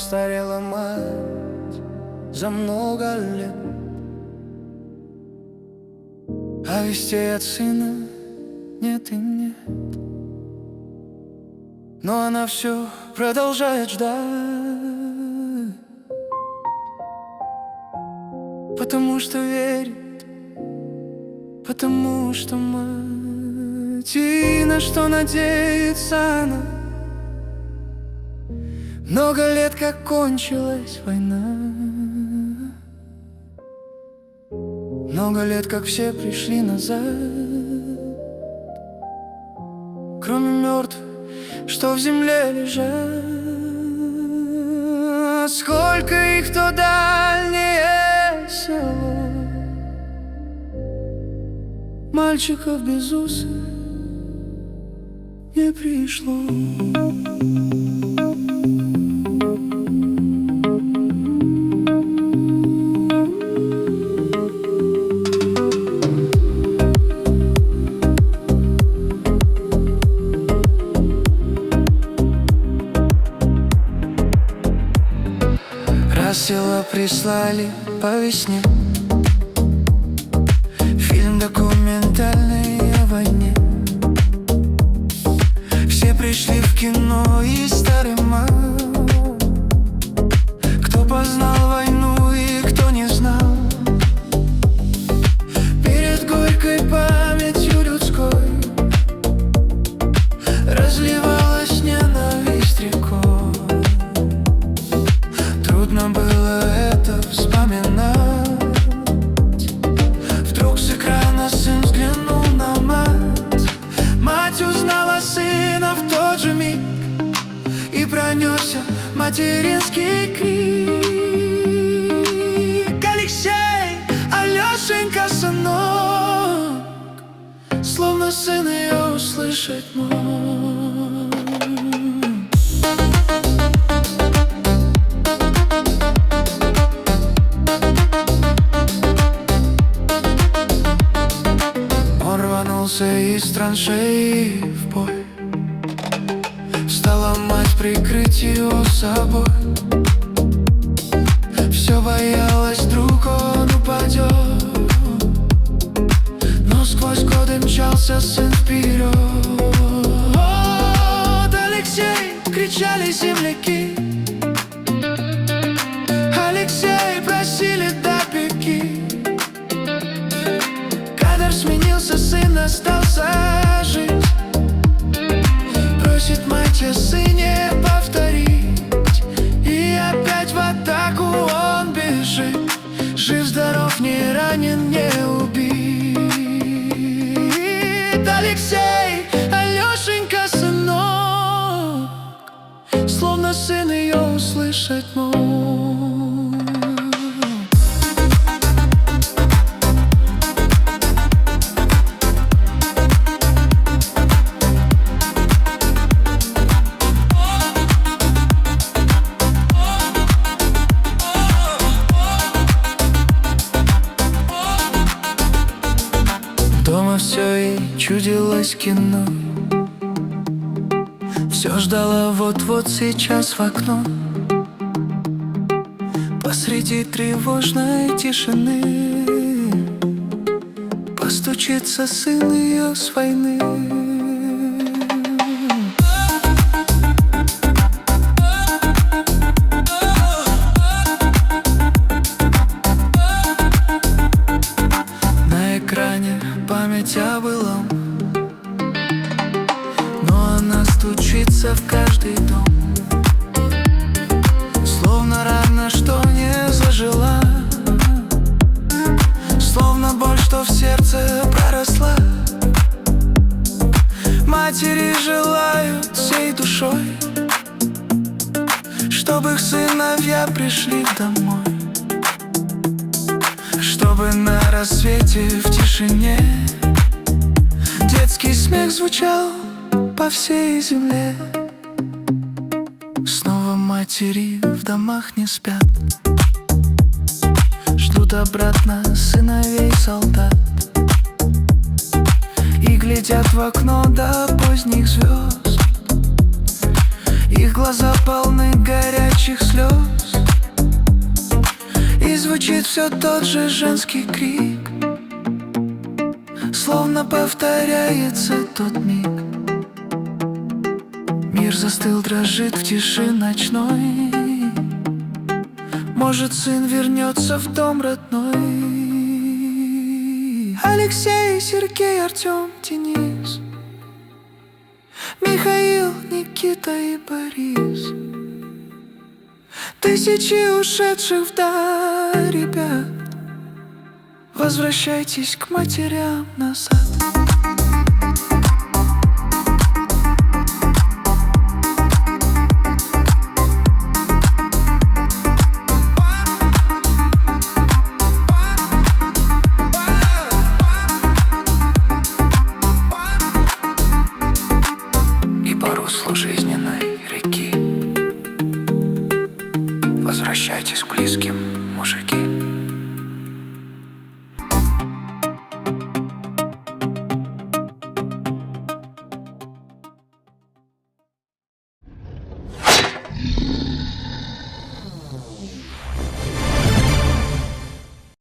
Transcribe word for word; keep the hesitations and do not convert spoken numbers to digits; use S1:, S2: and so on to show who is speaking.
S1: постарела мать за много лет, а вестей от сына нет и нет. Но она все продолжает ждать, потому что верит, потому что мать. И на что надеется она? Много лет, как кончилась война, много лет, как все пришли назад, кроме мертвых, что в земле лежат. Сколько их то дальнее село, мальчиков без усов не пришло. Села прислали по весне фильм документальный о войне. Все пришли в кино, и старый мал, кто познал войну и кто не знал. Перед горькой памятью людской разливалась ненависть рекой. Трудно было это вспоминать. Вдруг с экрана сын взглянул на мать. Мать узнала сына в тот же миг, и пронесся материнский крик: Алексей, Алешенька, сынок! Словно сын ее услышать мог. Из траншеи в бой стала мать прикрыть его собой. Все боялась, вдруг он упадет, но сквозь годы мчался сын вперед. Вот Алексей, кричали земляки, Алексей просили до пеки. Кадр сменился, сын остался жить. Просит мать о сыне повторить, и опять в атаку он бежит. Жив-здоров, не ранен, не убит. Алексей, Алешенька, сынок! Словно сын ее услышать мог. Дома все и чудилось кино, все ждала вот-вот сейчас в окно. Посреди тревожной тишины постучится сын ее с войны. Память о былом, но она стучится в каждый дом. Словно рана, что не зажила, словно боль, что в сердце проросла. Матери желают всей душой, чтобы их сыновья пришли домой, чтобы на рассвете в тишине детский смех звучал по всей земле. Снова матери в домах не спят, ждут обратно сыновей солдат, и глядят в окно до поздних звезд, и Их глаза полны горячих слез, и звучит все тот же женский крик, словно повторяется тот миг. Мир застыл, дрожит в тиши ночной. Может, сын вернется в дом родной. Алексей, Сергей, Артем, Денис, Михаил, Никита и Борис. Тысячи ушедших вдаль ребят, возвращайтесь к матерям назад. И по руслу жизненной реки возвращайтесь к близким, мужики.